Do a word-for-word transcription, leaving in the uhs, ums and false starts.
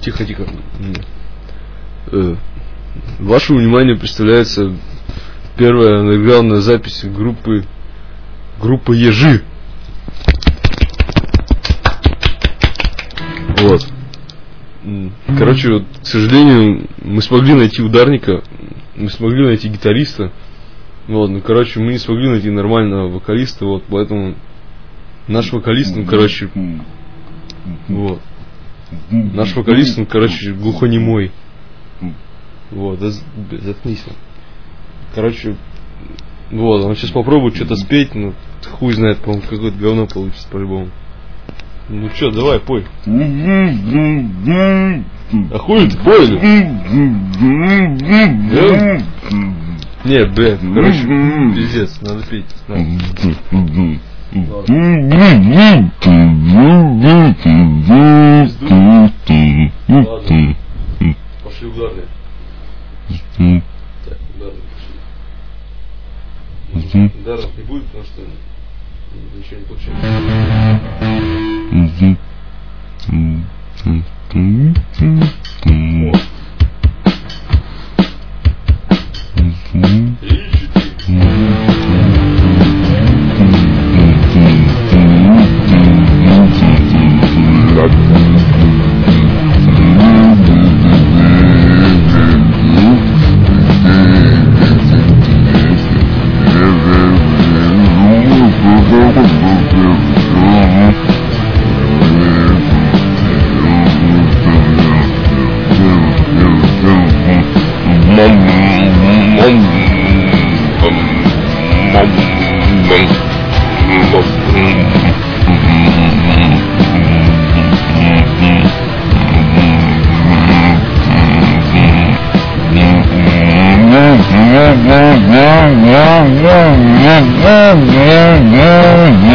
Тихо, тихо. Э, вашему вниманию представляется первая андеграундная запись группы группа Ежи. Вот. Короче, вот, к сожалению, мы смогли найти ударника, мы смогли найти гитариста. Вот, ну, короче, мы не смогли найти нормального вокалиста, вот, поэтому наш вокалист, ну, короче, вот. Наш вокалист, ну, короче, глухонемой. Вот, да, заткнись. Короче, вот, он сейчас попробует что-то спеть, ну, хуй знает, по-моему, какое-то говно получится по-любому. Ну что, давай, пой. А хуй ты, пой ли? Не, блядь, короче, пиздец, надо петь. Надо. Ладно. Пошли ударные. Так, ударные пошли. Ударов не будет, потому что ничего не получается. Yeah.